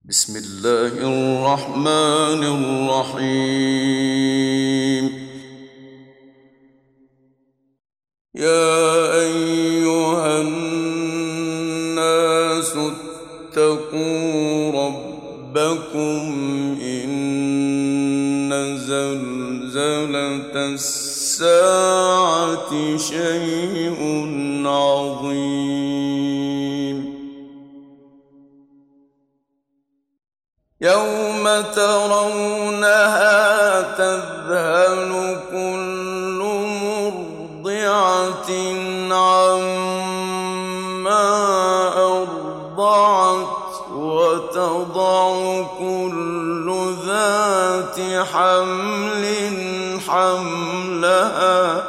بسم الله الرحمن الرحيم. يا أيها الناس اتقوا ربكم إن زلزلة الساعة شيء عظيم. يوم ترونها تذهل كل مرضعة عما أرضعت وتضع كل ذات حمل حملها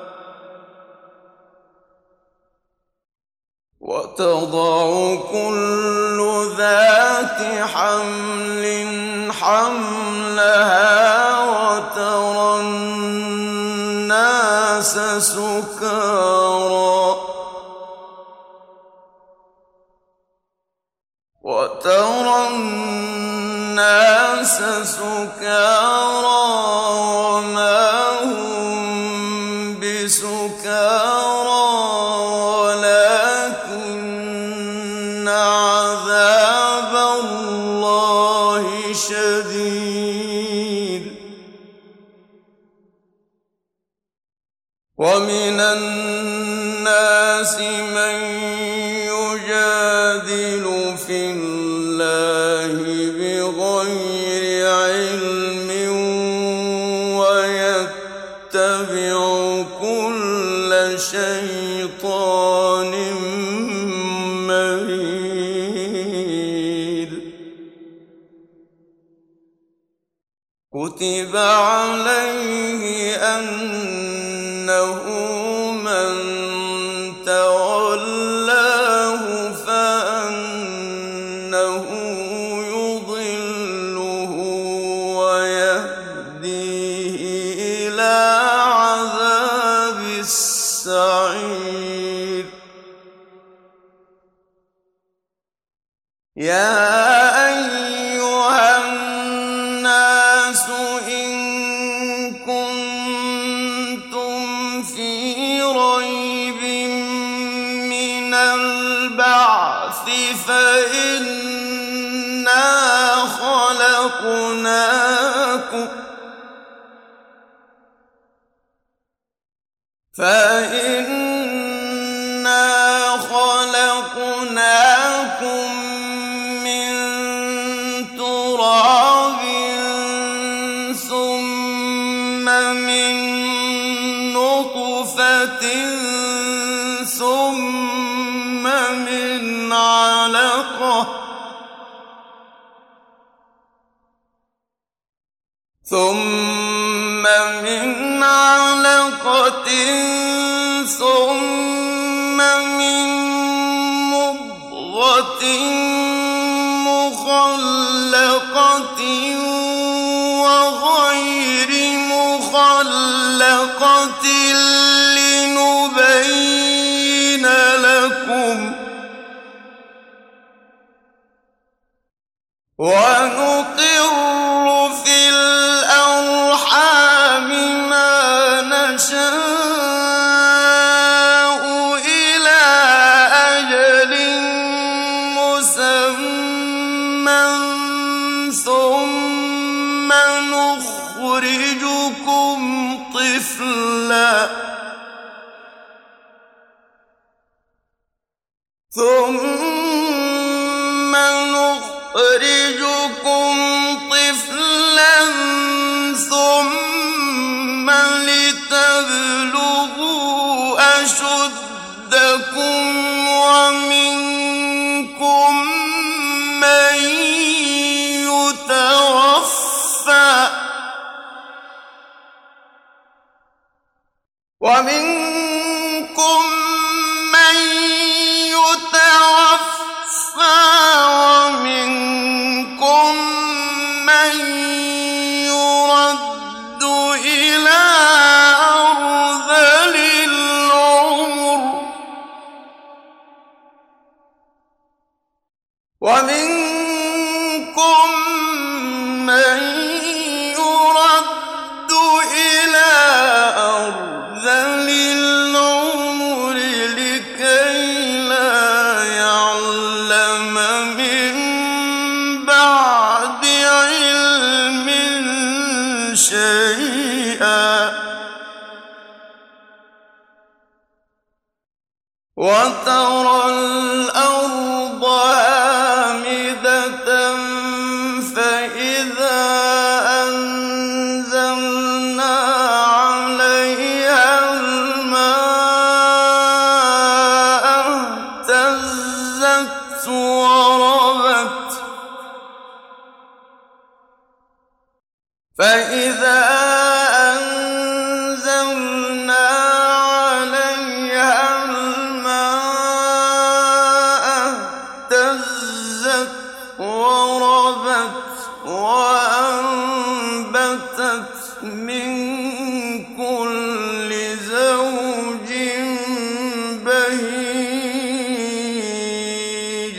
وترى الناس سكارى وما هم بسكارى ولكن عذاب الله شديد. ومن الناس من يجادل في الله بغير علم ويتبع كل شيطان مريد. كتب عليه أنه من تولاه فأنه يضله ويهديه إلى عذاب السعير. يا أيها الناس إن كنتم في ريب من البعث فإنا خلقناكم من تراب ثم من نطفة ثم من علقة ثم من مضغة مخلقة وغير مخلقة لنبين لكم ونقر في الأرحام ما نشاء إلى أجل مسمى ثم نخرجكم طفلا ثم لتبلغوا أشدكم ومنكم من يتوفى ومنكم شيئا وترى الأرض هامدة فإذا أنزلنا عليها الماء اهتزت وربت فإذا أنزلنا عليها الماء اهتزت وربت وأنبتت من كل زوج بهيج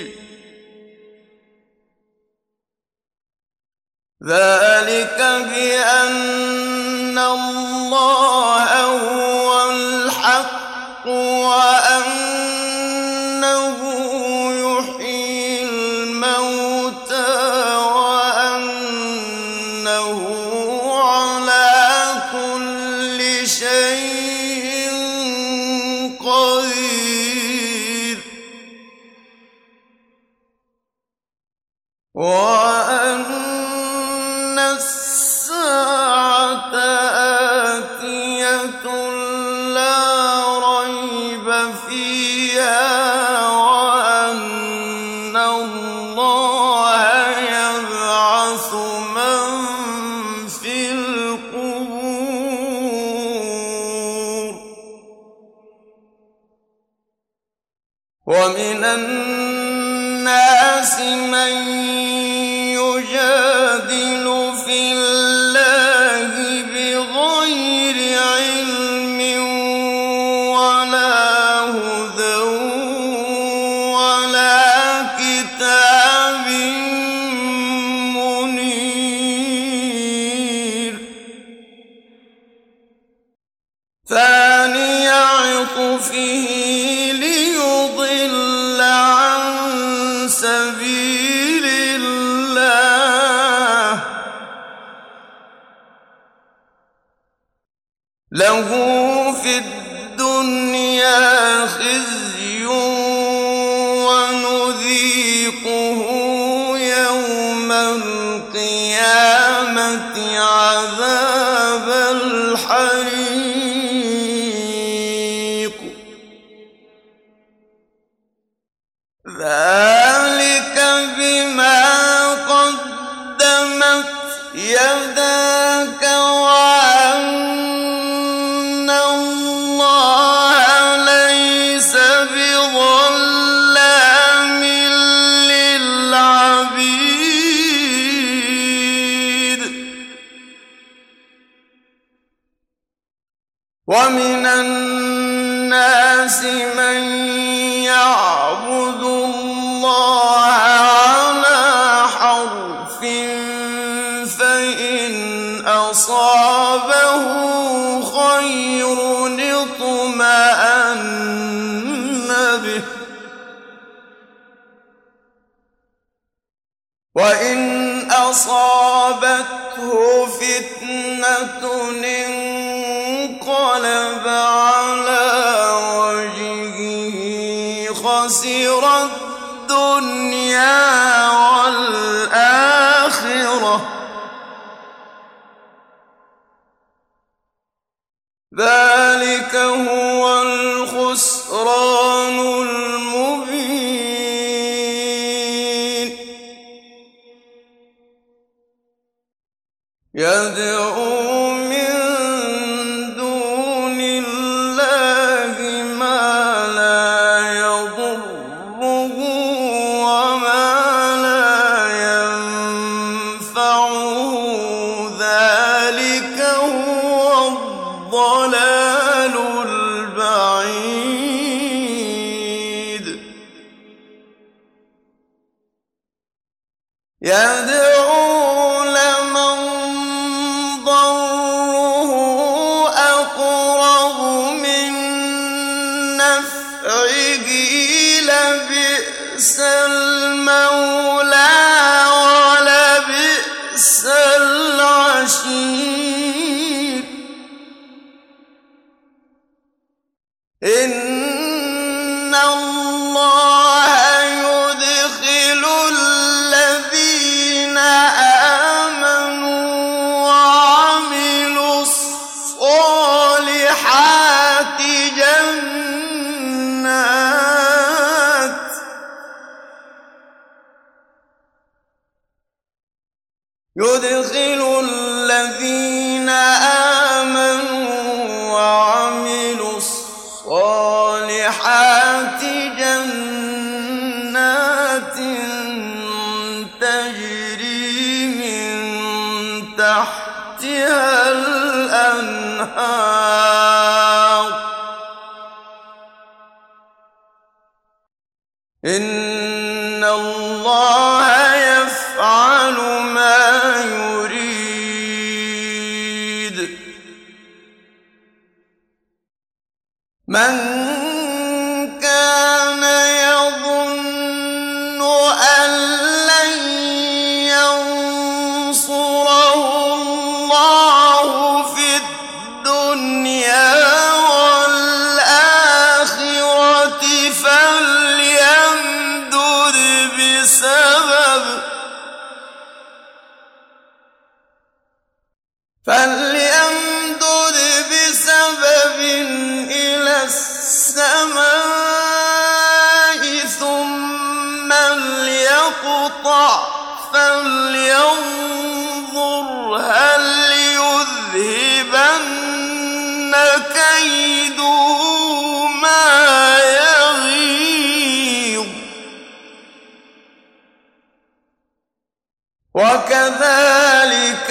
ذلك بأن الله هو الحق وأنه يحيي الموتى وأنه على كل شيء قدير وأن الساعة آتية لا ريب فيها وأن الله يبعث من في القبور ومن الناس من يجادل في الله بغير علم ولا هدى ولا كتاب منير ثاني عطفه ليضل عن سبيل الله له في الدنيا خزي ونذيقه يوم القيامة عذاب الحريق ذلك بما قدمت يداك وأن الله ليس بظلام للعبيد ومن الناس من يعبد الله على حرف فإن أصابه خير اطمأن به وإن أصابته فتنة انقلب على وجهه خسر الدنيا والآخرة ذلك هو الخسران المبين يدعو من دون الله ما لا يضره وما لا ينفعه ذلك هو الضلال البعيد يدعو لمن ضره أقرب من نفعه لبئس المولى ولبئس العشير يدخل الذين آمنوا وعملوا الصالحات جنات تجري من تحتها الأنهار إن الله يفعل ما يريد من كان يظن أن لن ينصره الله في الدنيا والآخرة فليمدد بسبب إلى السماء ثم ليقطع فلينظر هل يذهبن كيده ما يغيظ وكذلك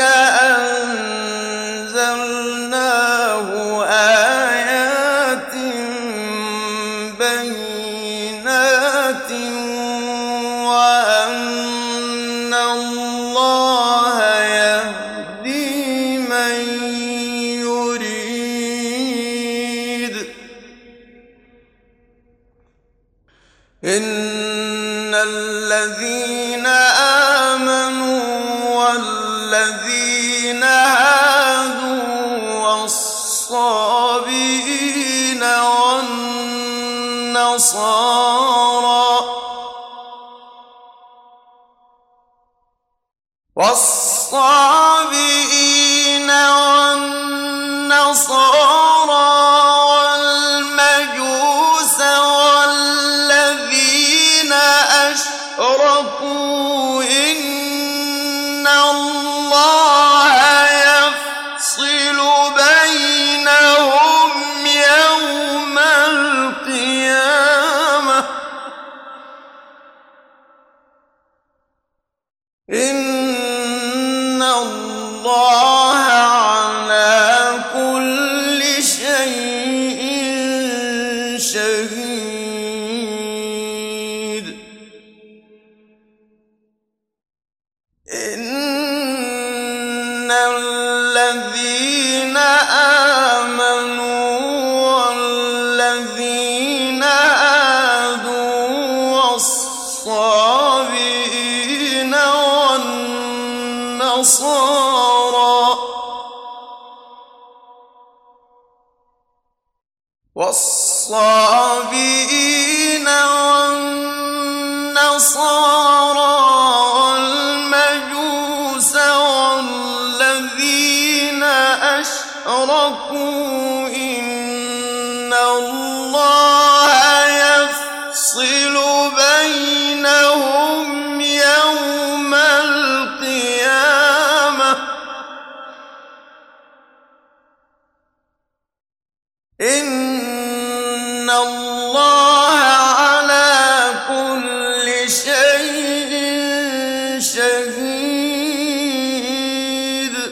أنزلناه آيات بينات وأن الله يهدي من يريد إن الذين آمنوا والذين هادوا والصابئين والنصارى والمجوس والذين أشركوا إن الله يفصل بينهم يوم القيامة إن الله على كل شيء شهيد إن الذين آمنوا والذين هادوا والصابئين والنصارى والمجوس والذين أشركوا إن الله يفصل بينهم يوم القيامة إن الله على كل شيء شهيد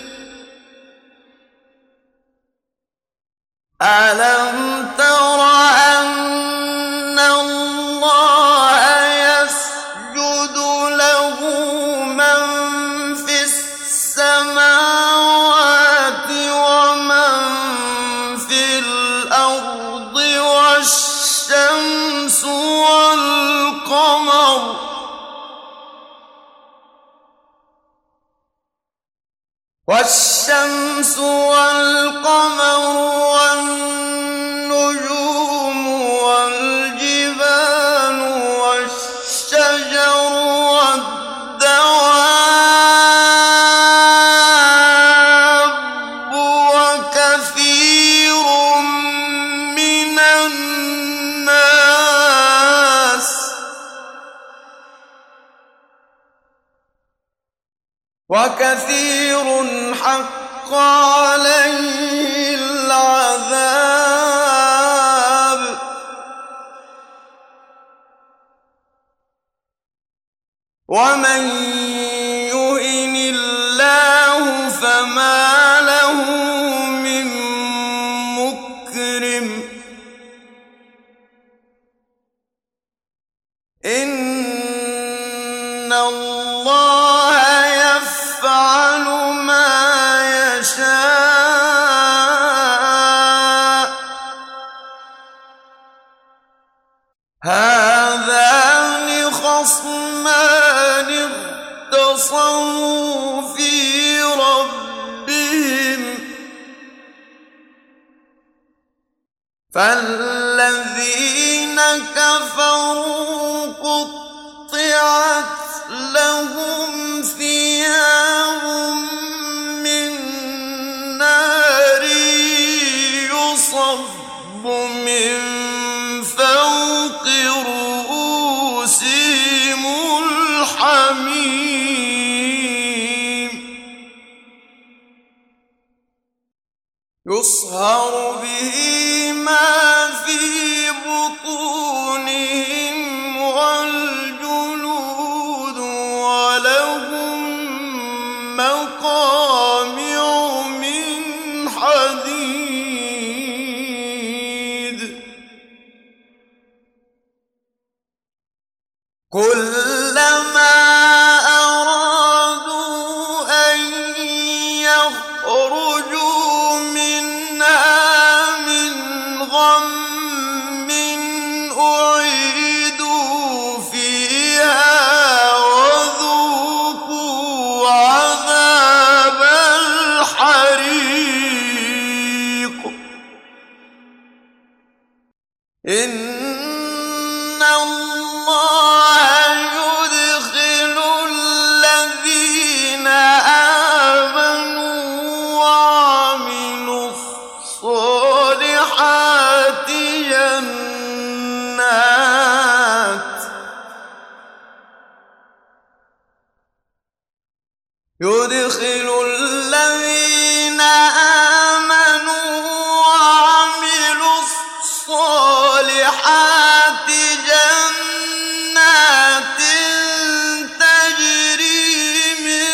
ألم تر أن الله يسجد له من في السماوات ومن في الأرض والشمس والقمر والنجوم والجبال والشجر والدواب وكثير من الناس وكثير حق عليه العذاب ومن يهن الله فما له من مكرم إن الله يفعل ما يشاء هذان خصمان اختصموا في ربهم فالذين كفروا قطعت لهم ثياب من نار يصب من فوق رؤوسهم الحميم يصهر به ما في بطونهم والجلود ولهم مقامع من حديد كلما أرادوا أن يخرجوا منها من غم أعيدوا فيها وذوقوا عذاب الحريق إن الله يدخل الذين آمنوا وعملوا الصالحات يدخل الذين آمنوا وعملوا الصالحات جنات تجري من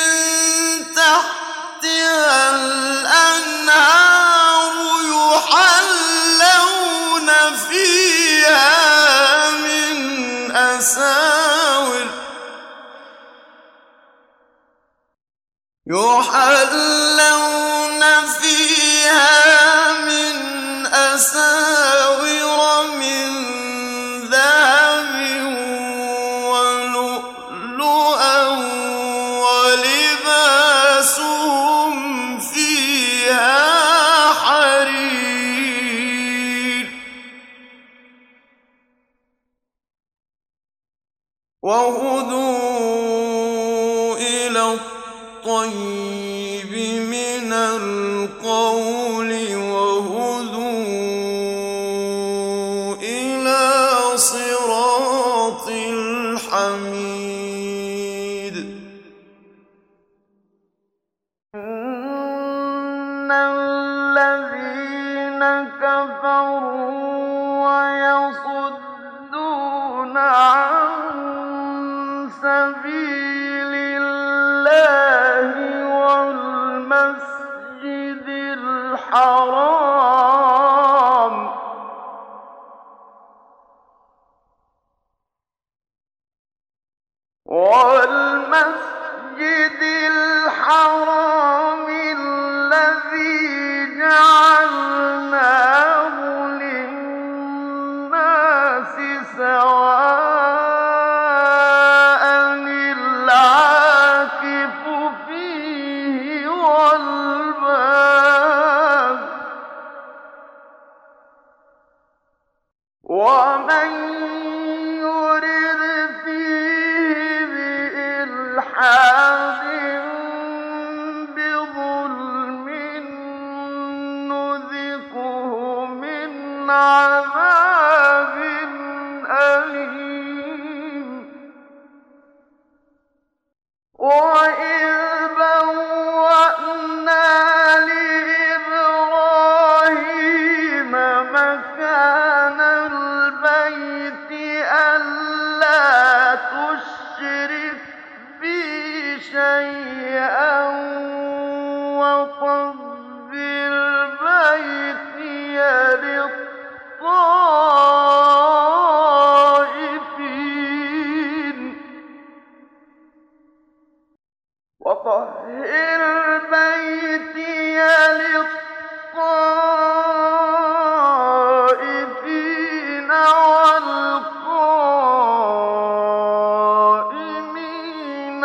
تحتها الأنهار يحلون فيها من أساور من ذهب ولؤلؤا ولباسهم فيها حرير وهدوا إلى الطيب من القول وهدوا إلى صراط الحميد إن الذين كفروا ويصدون عن سبيل الله والمسجد الحرام الذي جعلناه للناس سواء العاكف فيه والباد ومن يرد فيه بإلحاد شيئا وطهر بيتي للطائفين وطهر بيتي للطائفين والقائمين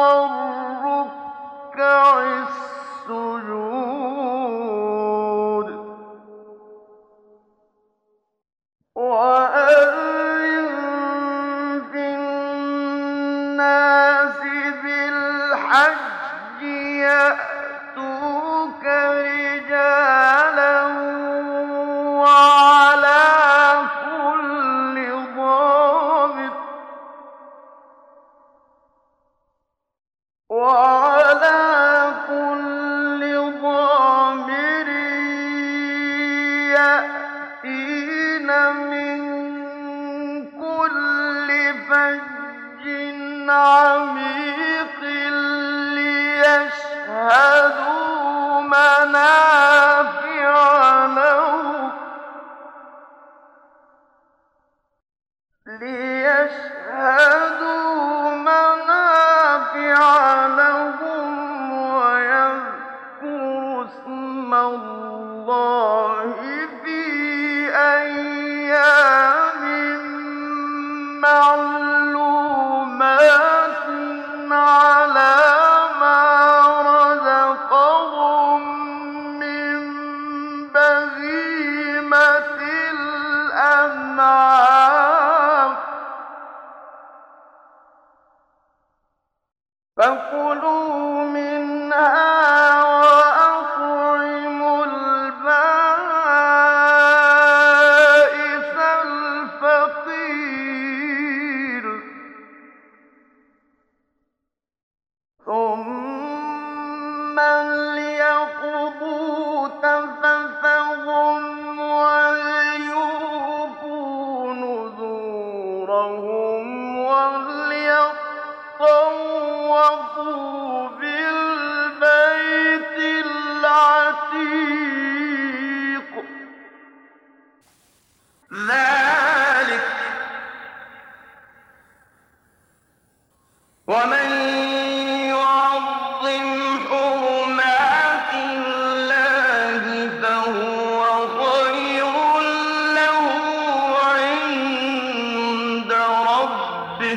والركع السجود وأذن في الناس بالحج يأتوك رجالا وعلى كل ضامر يأتين من كل فج عميق ليشهدوا منافع لهم ويذكروا اسم الله في أيام معلومات على ما رزقهم من بهيمة الأنعام فكلوا منها وأطعموا البائس الفقير ثم ليقضوا تفثهم وليوفوا نذورهم وليطوفوا بالبيت العتيق ذلك ومن يعظم حرمات الله فهو خير له عند ربه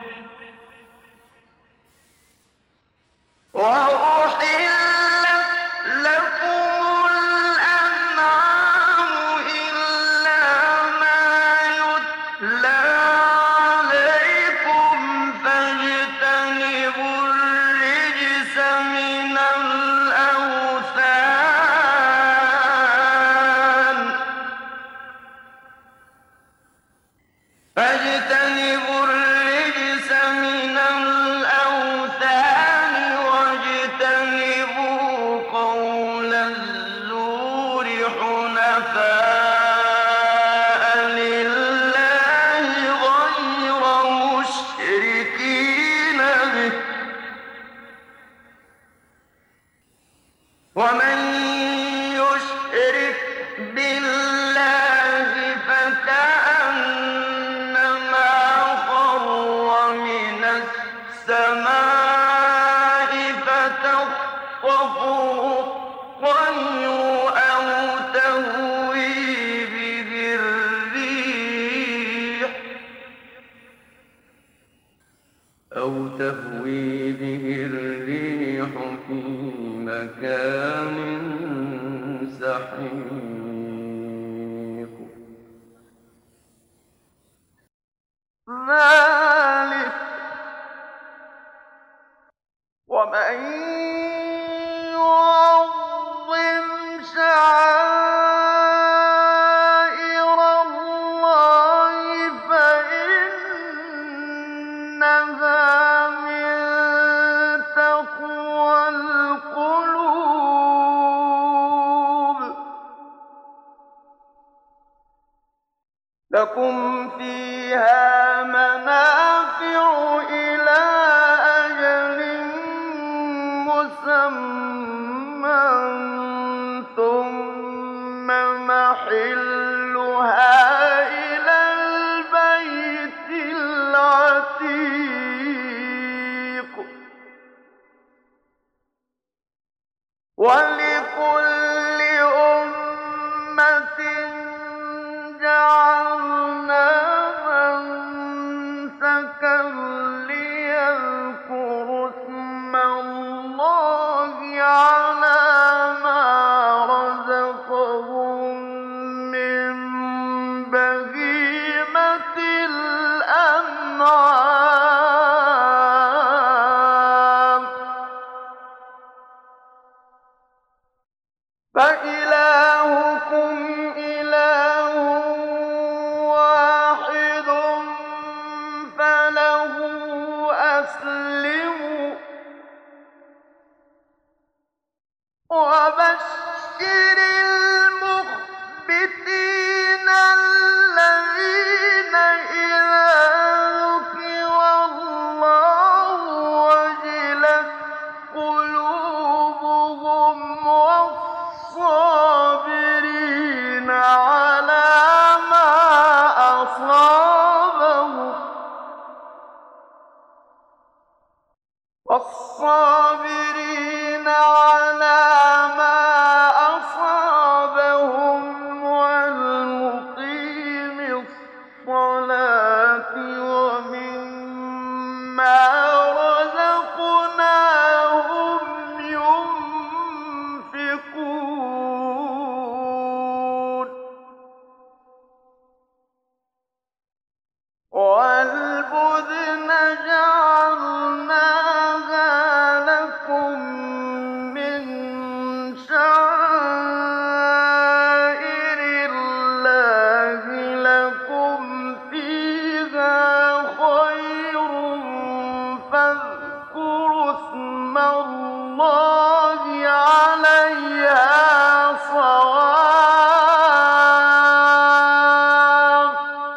وأحلت لكم الأنعام إلا ما يتلى عليكم فاجتنبوا الرجس من الأوثان واجتنبوا قول الزور حنفاء لله غير مشركين به ومن يشرك بالله فكأنما خر من السماء فتخطفه الطير أو تهوي به الريح في مكان سحيق ذلك ومن يعظم شعائر الله فإنها من تقوى القلوب لكم فيها منافع إلى أجل مسمى ثم محلها إلى البيت العتيق ولكل أمة جعلنا منسكا ليذكروا اسم الله على ما رزقهم من بهيمة الأنعام فإلهكم إله واحد فله أسلموا وبشر المخبتين الذين إذا ذكر الله وجلت قلوبهم والصابرين على ما أصابهم والمقيم الصلاة ومما رزقناهم ينفقون والبدن جعلناها لكم من شعائر الله لكم فيها خير فاذكروا اسم الله عليها صواف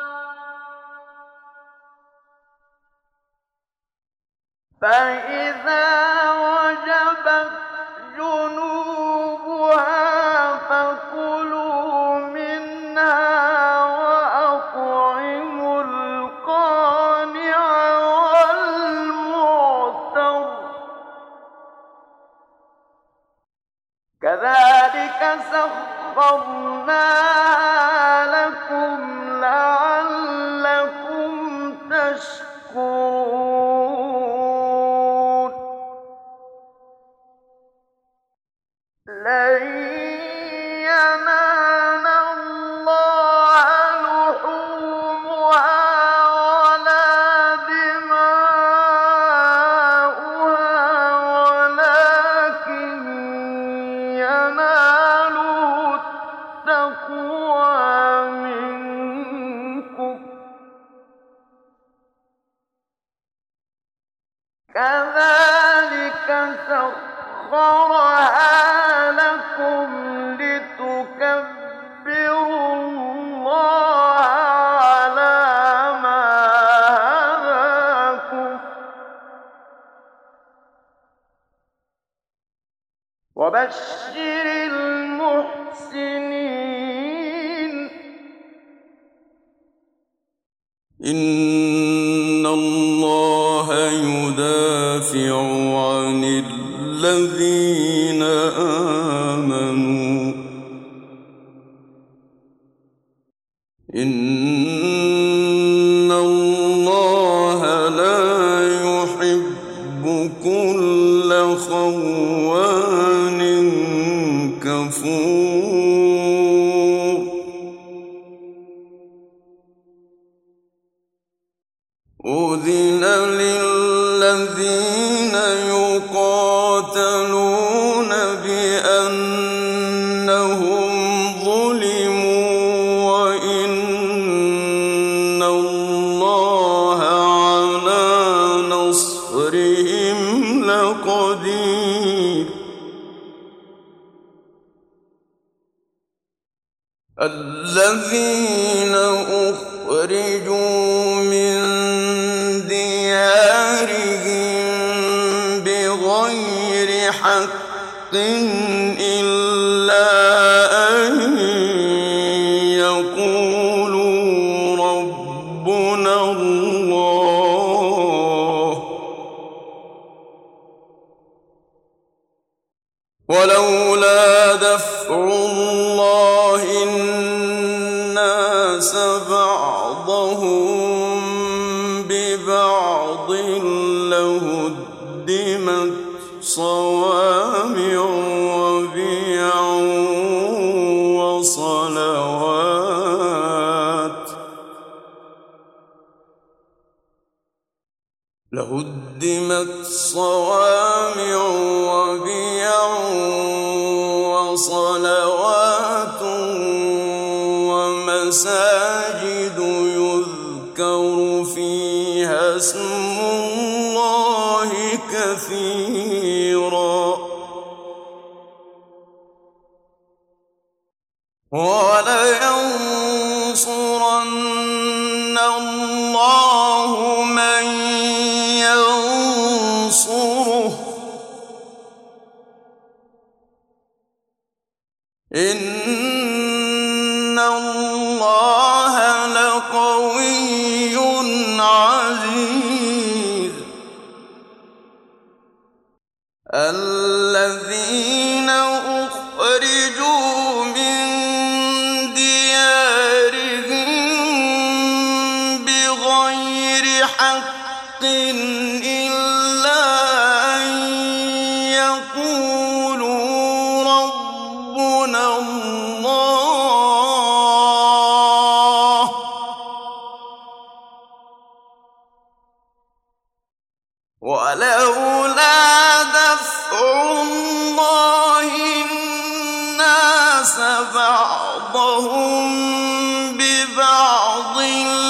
فإذا وجبت جنوبها فكلوا منها وأطعموا القانع والمعتر كذلك سخرناها لكم لعلكم تشكرون لن ينال الله لحومها ولا دماؤها ولكن يناله التقوى منكم كذلك سخرها لكم لتكبروا الله على ما هداكم وبشر المحسنين إن الله يدافع عن الذين آمنوا إن الله لا يحب كل خوان كفور أذن للذين يقاتلون بأنهم ظلموا وإن الله على نصرهم لقدير الذين أخرجوا من ديارهم بغير بغير حق إلا أن يقولوا ربنا الله ولولا دفع الله الناس بعضهم ببعض لهدمت صوامع وبيع وصلوات ومساجد يذكر فيها اسم الله كثيرا ولينصرن الله من ينصره إن الله لقوي عزيز الذين أخرجوا من ديارهم بغير حق إلا أن يقولوا ربنا الله ولولا دفع الله الناس بعضهم ببعض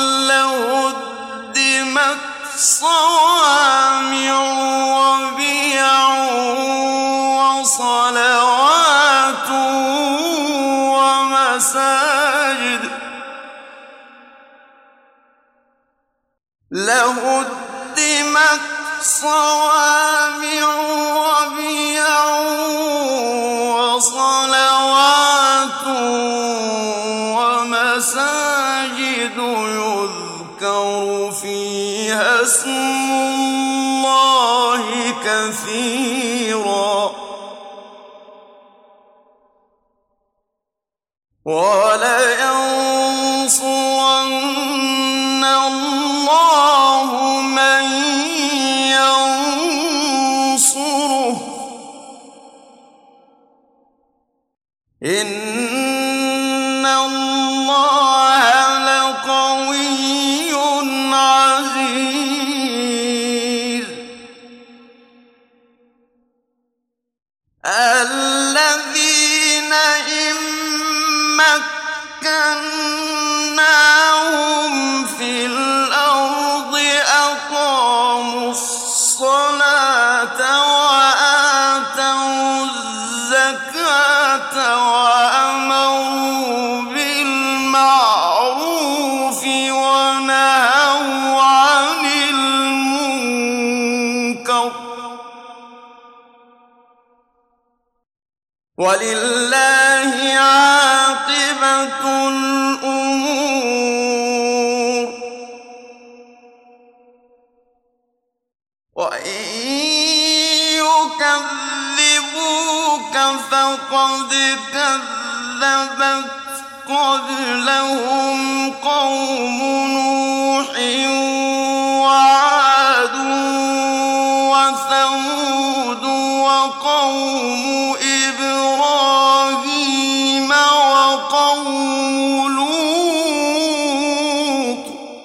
لهدمت صوامع وبيع وصلوات ومساجد لهدمت صوامع وبيع وصلوات ومساجد يذكر فيها اسم الله كثيرا ولينصرن الله من ينصره إن الله لقوي عزيز الذين إن مكناهم في الأرض أقاموا الصلاة وآتوا الزكاة وأمروا بالمعروف ونهوا عن المنكر ولله عاقبة الأمور وإن يكذبوك فقد كذبت قبلهم قوم نوح وعاد وثمود وقوم إبراهيم وقوم لوط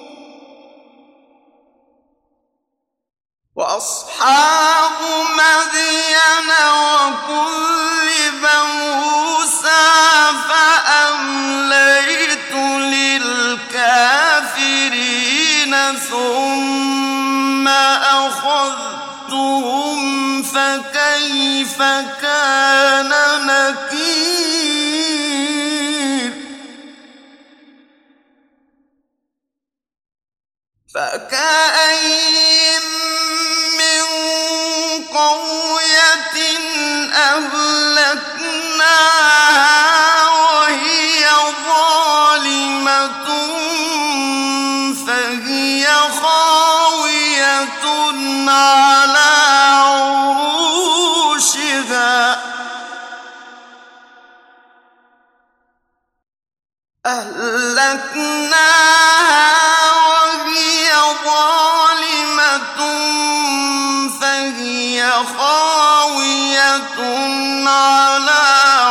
وأصحاب مدين وكذب موسى فأمليت للكافرين ثم أخذتهم فكيف كان نكير فكأين من قرية أهلكناها وهي ظالمة فهي خاوية على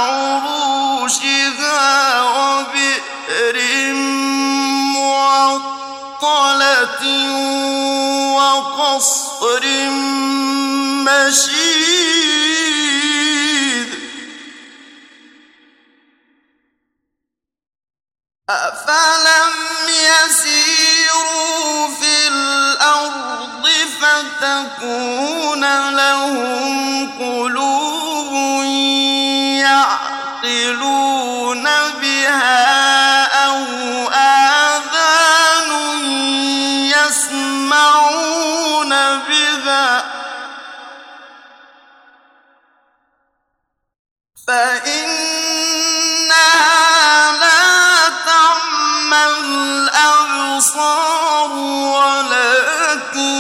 عروشها وبئر معطلة وقصر مشيد أفلم يسيروا في الأرض فتكون لهم قلوب يعقلون بها أو آذان يسمعون بها فإنها لا تعمى الأبصار ولكن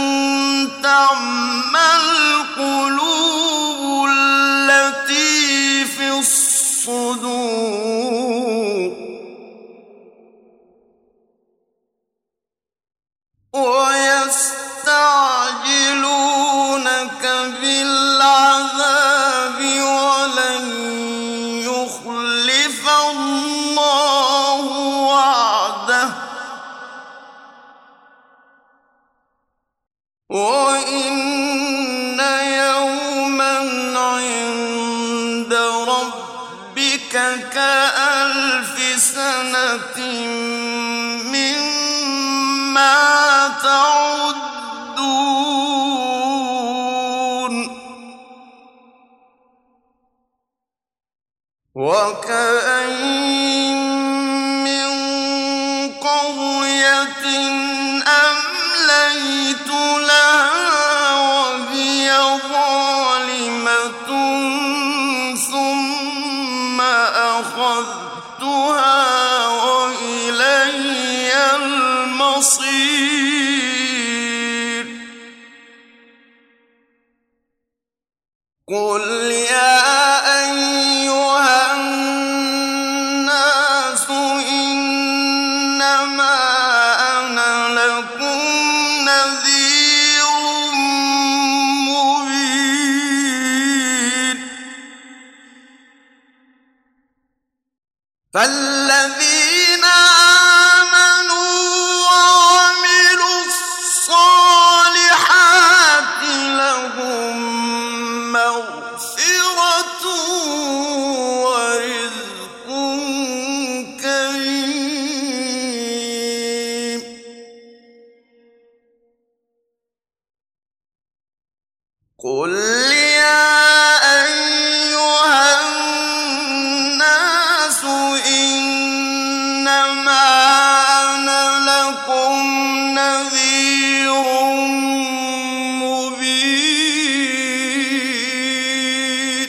تعمى القلوب التي في الصدور ويستعجلونك بالعذاب ولن يخلف الله وعده وإن يوما عند ربك كألف سنة مما تعدون وكأين من قرية أمليت لها وهي ظالمة ثم أخذتها وإلي المصير قل يا أيها الناس إنما أنا لكم نذير مبين فالذين آمنوا وعملوا الصالحات لهم مغفرة ورزق كريم قل يا أيها الناس إنما أنا لكم نذير مبين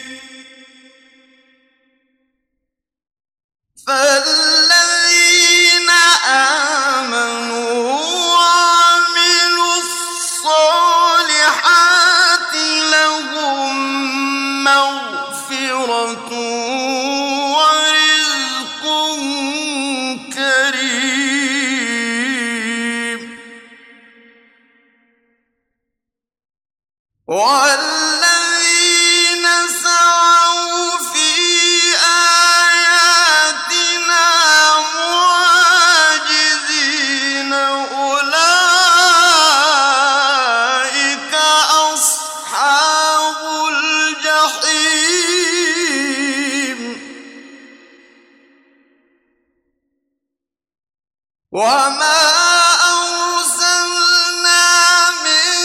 فالذين آمنوا وعملوا الصالحات لهم مغفرة ورزق كريم والذين سعوا في آياتنا معاجزين أولئك أصحاب الجحيم وما أرسلنا من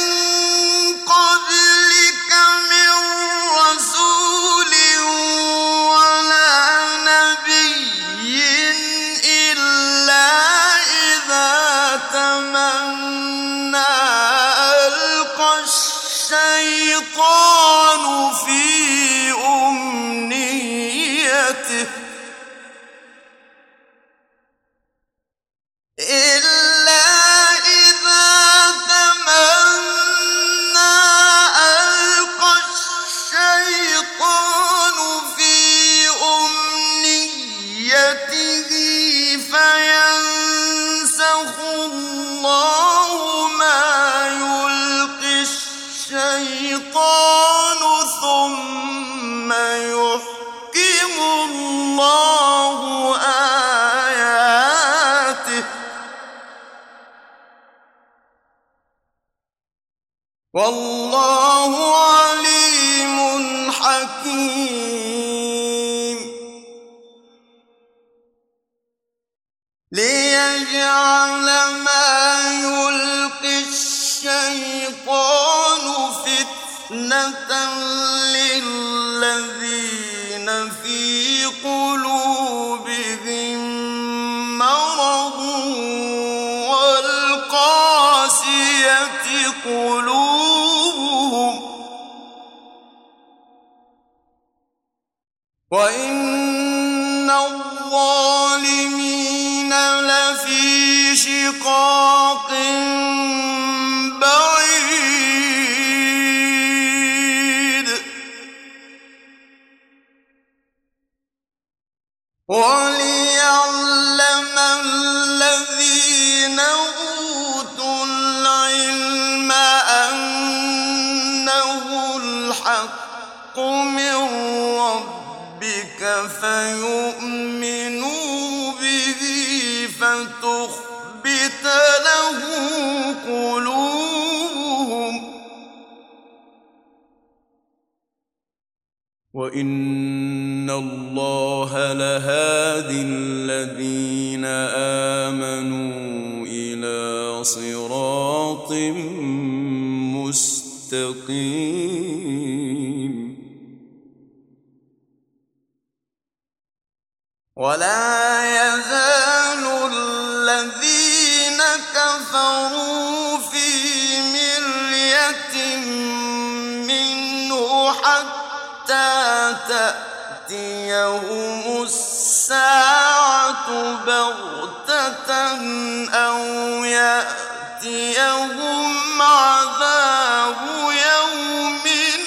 قبلك من رسول ولا نبي إلا إذا تمنى ألقى الشيطان في أمنيته إلا والله عليم حكيم ليجعل ما يلقي الشيطان فتنة للذين في قلوبهم مرض والقاسية قلوبهم وإن الظالمين لفي شقاق بعيد وليعلم الذين أوتوا العلم أنه الحق من ربك فيؤمنوا به فتخبت له قلوبهم وإن الله لهادي الذين آمنوا إلى صراط مستقيم ولا يزال الذين كفروا في مرية منه حتى تأتيهم الساعة بغتة أو يأتيهم عذاب يوم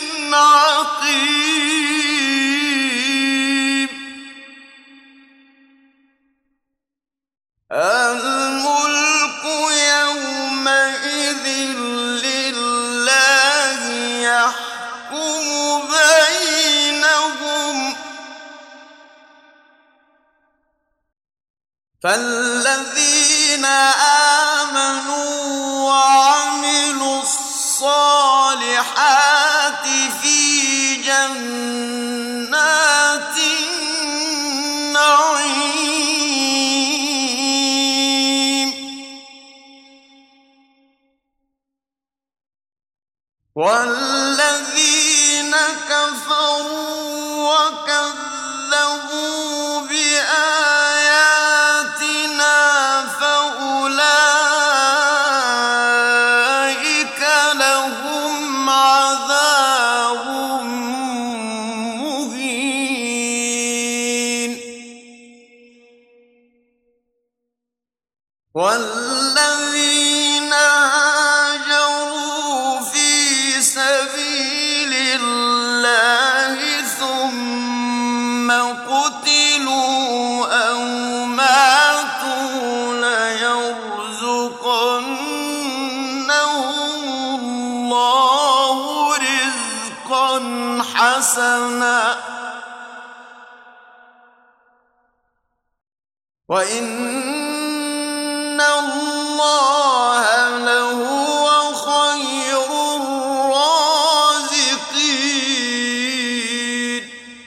عقيم الملك يومئذ لله يحكم بينهم فالذين آمنوا وعملوا الصالحات في جنات النعيم والذين كفروا وكذبوا بآياتنا فأولئك لهم عذاب مهين والذين هاجروا في سبيل الله ثم قتلوا أو ماتوا ليرزقنهم الله رزقا حسنا وإن الله لهو خير الرازقين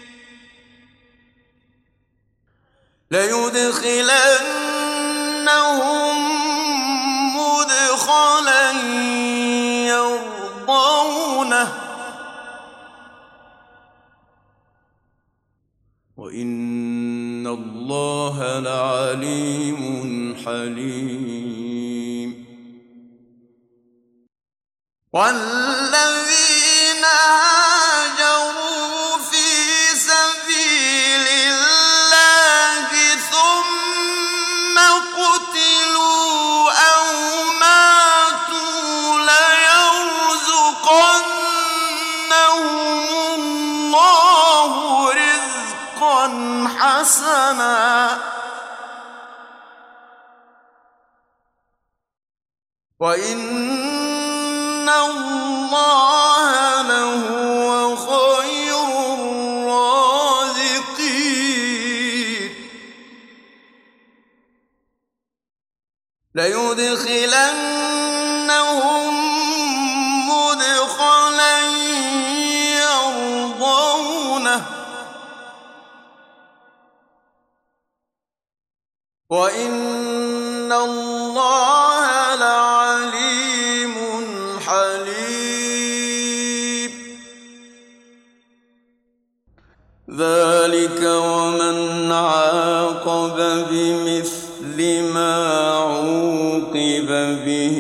ليدخلنهم مدخلا يرضونه وإن الله لعليم حليم والذين هاجروا في سبيل الله ثم قتلوا أو ماتوا ليرزقنهم الله رزقا حسنا وإن الله لهو خير الرازقين ليدخلنهم مدخلا وإن الله لعليم حليم. ذلك ومن عاقب بمثل ما عوقب به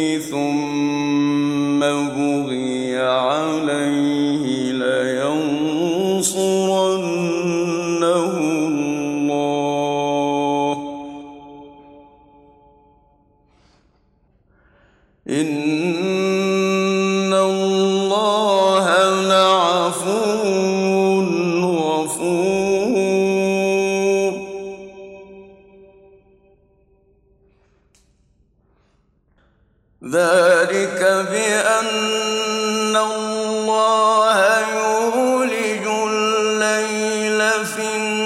ثم بغي عليه لينصرنه الله إن الله لعفو غفور. ذلك بأن الله يولج الليل في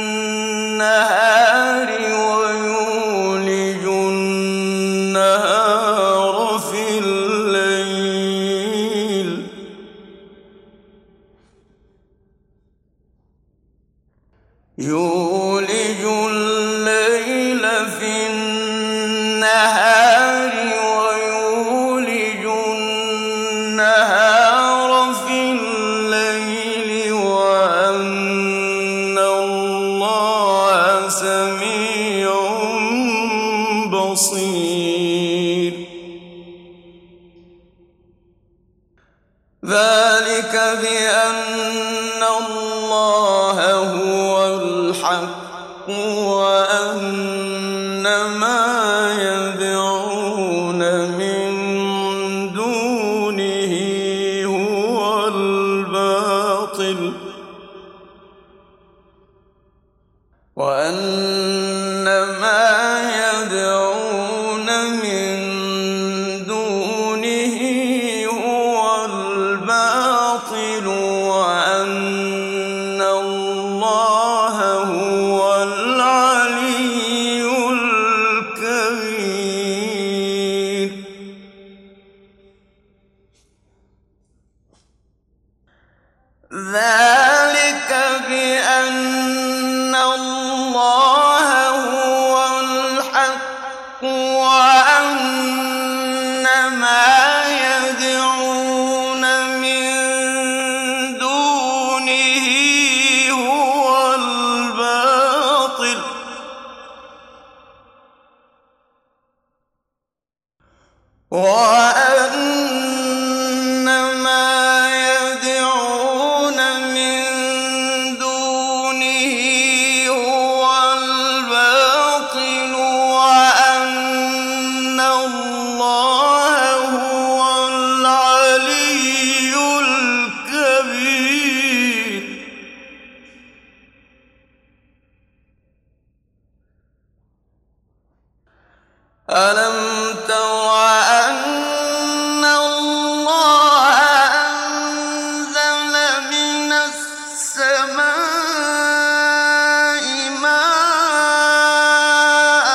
النهار ويولج النهار في الليل يولج الليل في النهار ويولج النهار في الليل وأن الله سميع بصير. ذلك بأن الله هو الحق وأن ما يدعون من دونه هو الباطل وأن ما يدعون من دونه هو الباطل وأن الله هو العلي الكبير. ذلك بأن الله هو الحق وأن ما يدعون من دونه هو الباطل وأن ما يدعون من دونه هو الباطل وأن الله هو العلي الكبير. ألم تر أن الله أنزل من السماء ماء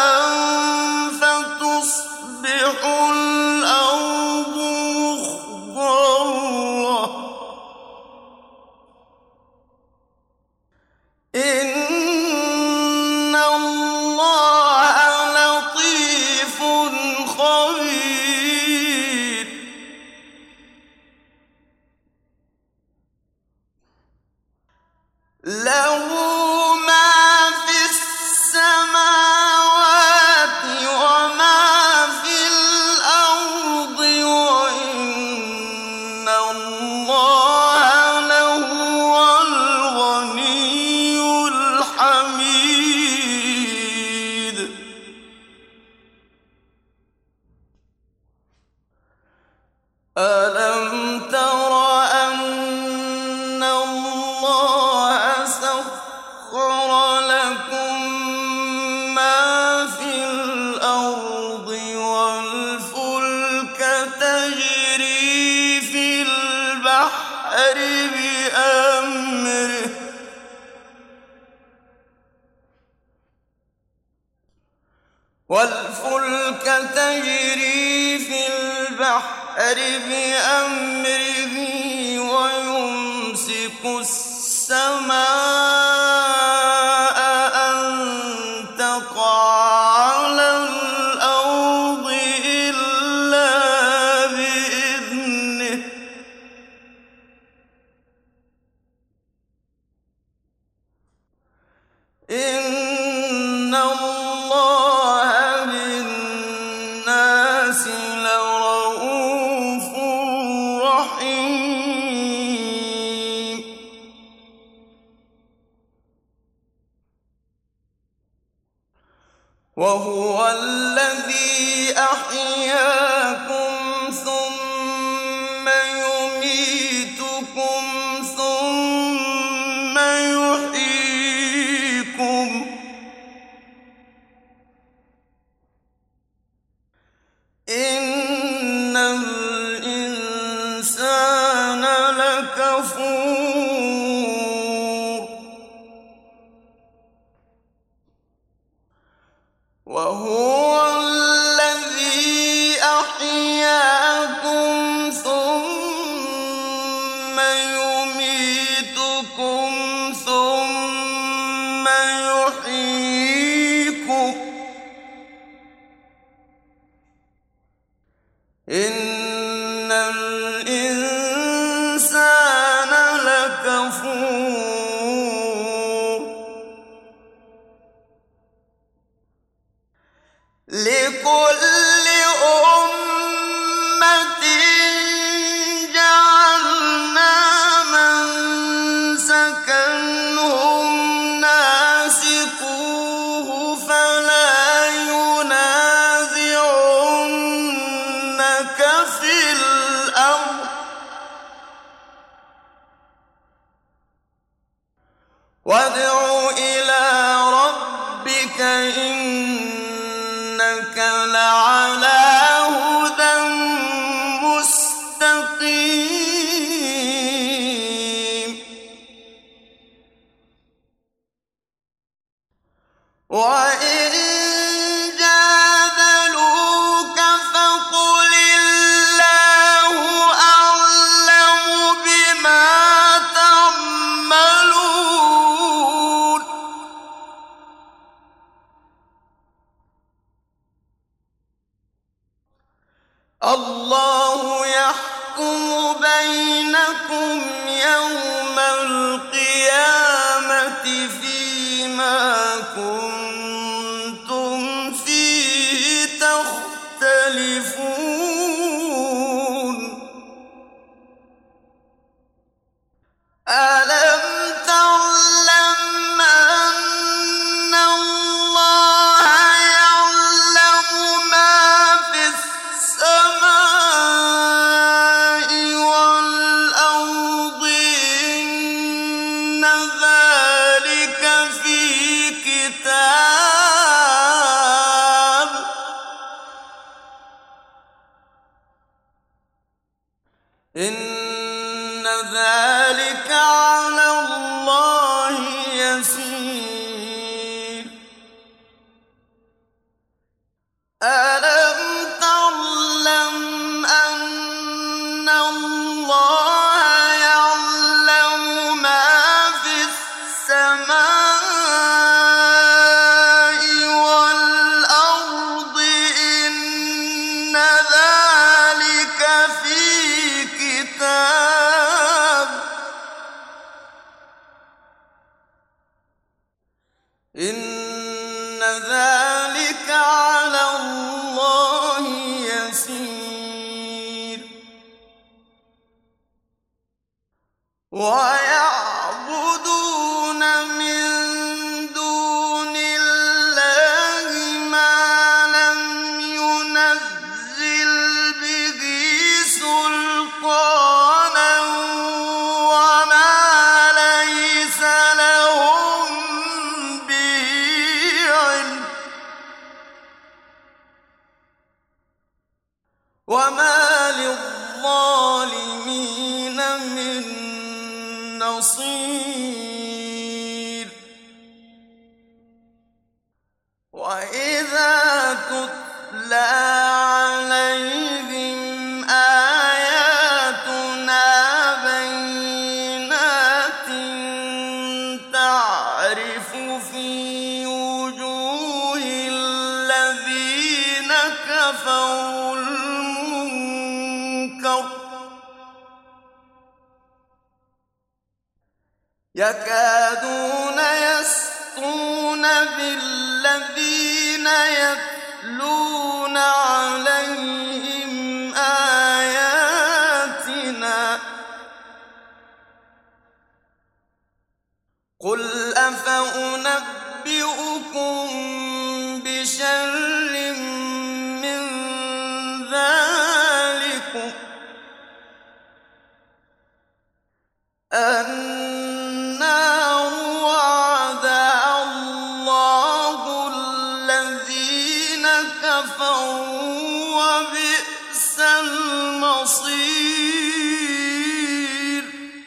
فتصبح الأرض مخضرة إن الله لطيف خبير. له ما في السماوات وما في الأرض وإن الله لهو الغني الحميد. ألم تر أن الله سخر لكم ما في الأرض والفلك تجري في البحر بأمره ويمسك السماء أن تقع إِنَّ اللَّهَ بِالنَّاسِ لَرَءُوفٌ رَّحِيمٌ وَهُوَ الَّذِي أَحْيَاكُمْ ثُمَّ يُمِيتُكُمْ ثُمَّ يُحْيِيكُمْ ۗ إِنَّ الْإِنسَانَ لَكَفُورٌ وَهُوَ الَّذِي أَحْيَاكُمْ ثُمَّ يُمِيتُكُمْ ثُمَّ يُحْيِيكُمْ ۗ إِنَّ الْإِنسَانَ لَكَفُورٌ لِكُلِّ أُمَّةٍ جَعَلْنَا مَنسَكًا هُمْ نَاسِكُوهُ فَلَا يُنَازِعُنَّكَ فِي الْأَمْرِ ۚ وَادْعُ إِلَىٰ رَبِّكَ إِنَّكَ لَعَلَىٰ هُدًى مُّسْتَقِيمٍ وَإِن جَادَلُوكَ فَقُلِ اللَّهُ أَعْلَمُ بِمَا تَعْمَلُونَ اللَّهُ يَحْكُمُ بَيْنَكُمْ يَوْمَ الْقِيَامَةِ فِيمَا كُنتُمْ فِيهِ تَخْتَلِفُونَ أَلَمْ تَعْلَمْ أَنَّ اللَّهَ يَعْلَمُ مَا فِي السَّمَاءِ وَالْأَرْضِ إِنَّ ذَٰلِكَ فِي كِتَابٍ إِنَّ ذَٰلِكَ عَلَى اللَّهِ يَسِيرٌ أَلَمْ تَعْلَمْ أَنَّ اللَّهَ يَعْلَمُ مَا فِي السَّمَاءِ وَالْأَرْضِ إِنَّ ذَٰلِكَ فِي كِتَابٍ إِنَّ ذَٰلِكَ عَلَى اللَّهِ يَسِيرٌ وَيَعْبُدُونَ مِن دُونِ اللَّهِ مَا لَمْ يُنَزِّلْ بِهِ سُلْطَانًا وَمَا لَيْسَ لَهُم بِهِ عِلْمٌ ۗ وَمَا لِلظَّالِمِينَ مِن نَّصِيرٍ وَإِذَا تُتْلَىٰ عَلَيْهِمْ آيَاتُنَا بَيِّنَاتٍ تَعْرِفُ فِي وُجُوهِ الَّذِينَ كَفَرُوا الْمُنكَرَ يَكَادُونَ يَسْطُونَ بالذين يتلون عليهم آياتنا قل أفأنبئكم بشر من ذلكم النار وعدها الله الذين كفروا وبئس المصير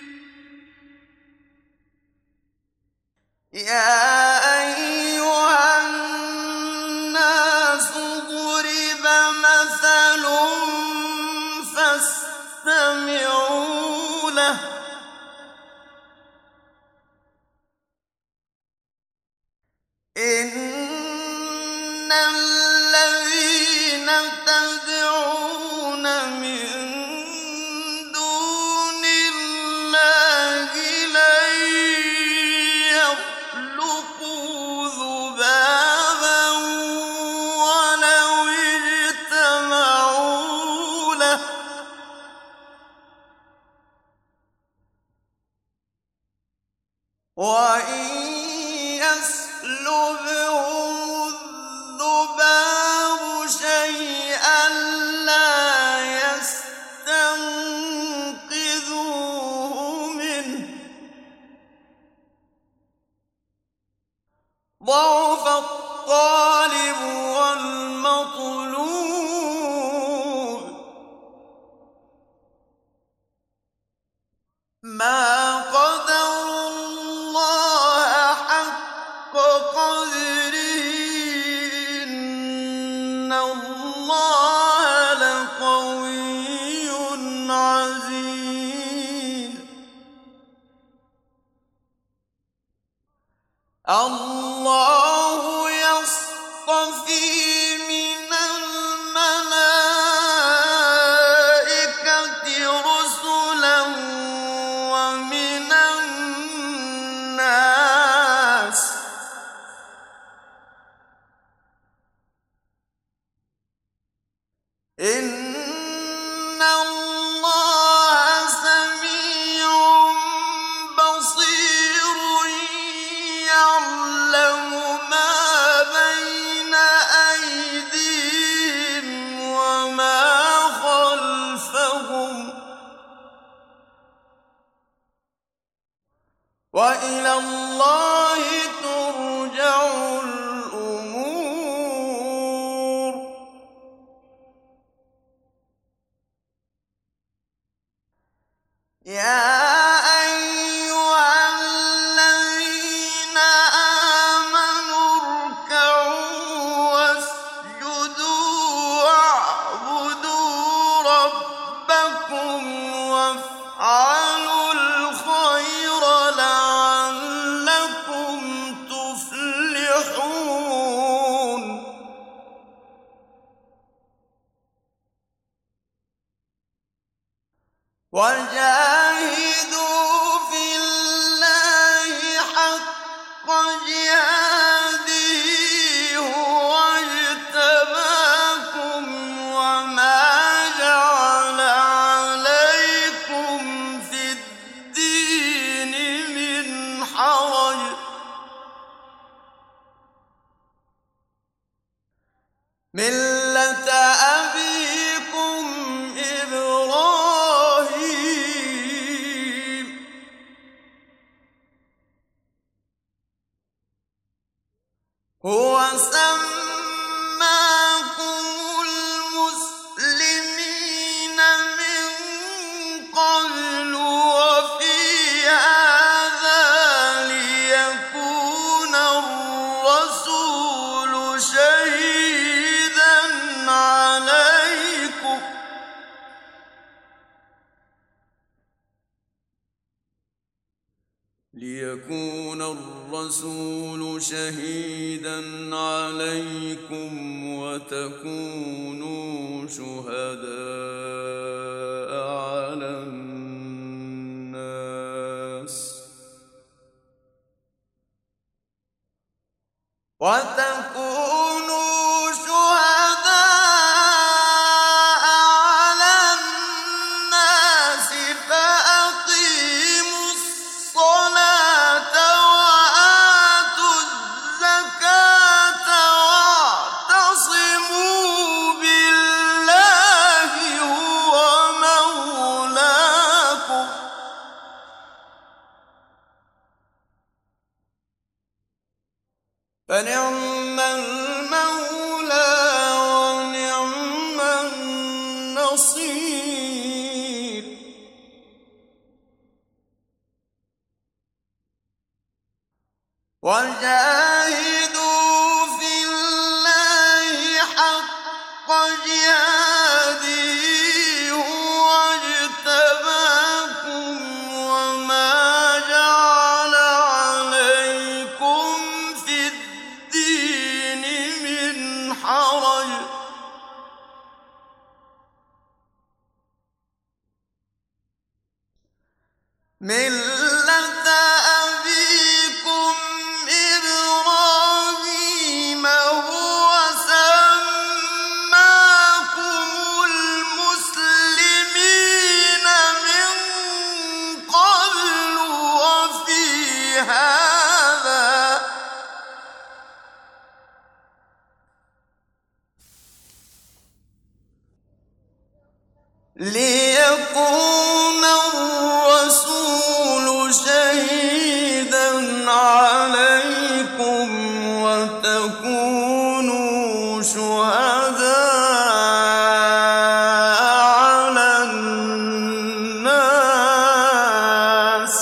يا أيها الناس ضرب مثل فاستمعوا له إن الذين تدعون من دون الله لن يخلقوا ذبابا ولو اجتمعوا له وإن يسلبهم الذباب شيئا لا يستنقذوه منه ضعف الطالب والمطلوب ما قدروا الله حق قدره إن الله لقوي عزيز الله يصطفي من الملائكة رسلا ومن الناس إن الله سميع بصير يعلم ما بين أيديهم وما خلفهم وإلى الله ترجع الأمور يا أيها الذين آمنوا اركعوا واسجدوا واعبدوا ربكم وافعلوا الخير لعلكم تفلحون وجاهدوا في الله حق جهاده هو اجتباكم وما جعل عليكم في الدين من حرج ملة أبيكم إبراهيم هو سماكم المسلمين من قبل وفي هذا ليكون الرسول شهيدا عليكم وتكونوا شهداء على الناس وتكونوا شهداء على الناس فأقيموا الصلاة وآتوا الزكاة واعتصموا بالله هو مولاكم فنعم المولى ونعم النصير وجاهدوا في الله حق جهاده هو اجتباكم وما جعل عليكم في الدين من حرج ملة أبيكم إبراهيم هو سماكم المسلمين من قبل وفي هذا ليكون الرسول شهيدا عليكم وتكونوا شهداء على الناس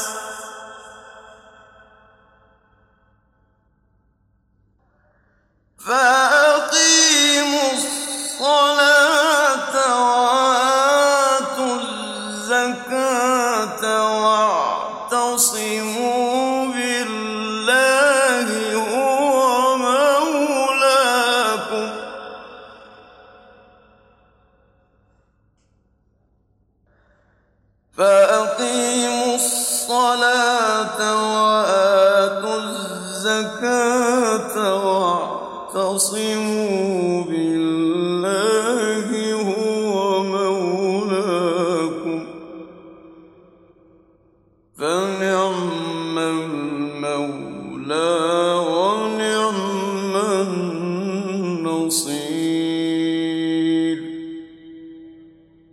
فأقيموا الصلاة وآتوا الزكاة واعتصموا بالله هو مولاكم فأقيموا الصلاة وآتوا الزكاة واعتصموا بالله هو مولاكم